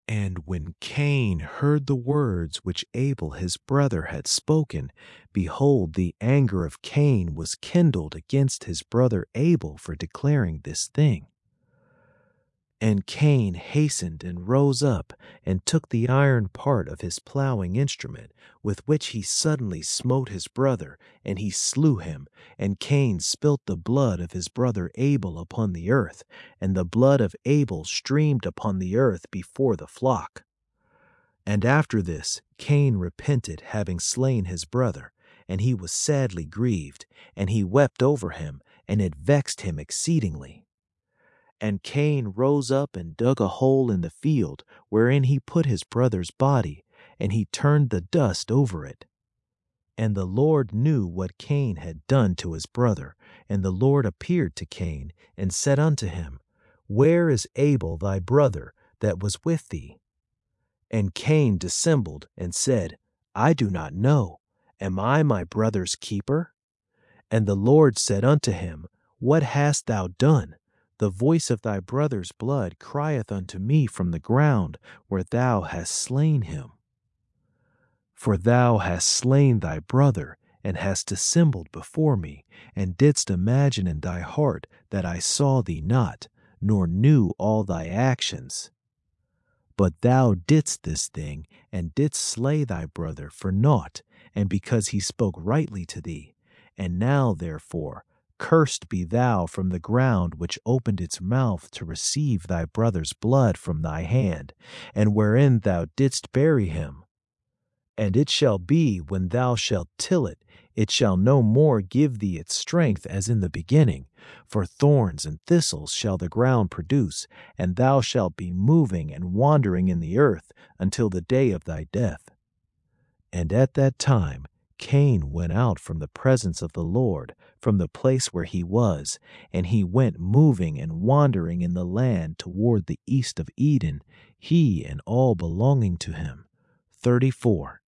And when Cain heard the words which Abel his brother had spoken, behold, the anger of Cain was kindled against his brother Abel for declaring this thing. And Cain hastened and rose up and took the iron part of his plowing instrument, with which he suddenly smote his brother, and he slew him. And Cain spilt the blood of his brother Abel upon the earth, and the blood of Abel streamed upon the earth before the flock. And after this Cain repented having slain his brother, and he was sadly grieved, and he wept over him, and it vexed him exceedingly. And Cain rose up and dug a hole in the field, wherein he put his brother's body, and he turned the dust over it. And the Lord knew what Cain had done to his brother, and the Lord appeared to Cain, and said unto him, Where is Abel thy brother that was with thee? And Cain dissembled, and said, I do not know. Am I my brother's keeper? And the Lord said unto him, What hast thou done? The voice of thy brother's blood crieth unto me from the ground, where thou hast slain him. For thou hast slain thy brother, and hast dissembled before me, and didst imagine in thy heart that I saw thee not, nor knew all thy actions. But thou didst this thing, and didst slay thy brother for naught, and because he spoke rightly to thee. And now, therefore, cursed be thou from the ground which opened its mouth to receive thy brother's blood from thy hand, and wherein thou didst bury him. And it shall be, when thou shalt till it, it shall no more give thee its strength as in the beginning, for thorns and thistles shall the ground produce, and thou shalt be moving and wandering in the earth until the day of thy death. And at that time Cain went out from the presence of the Lord, from the place where he was, and he went moving and wandering in the land toward the east of Eden, he and all belonging to him. 34.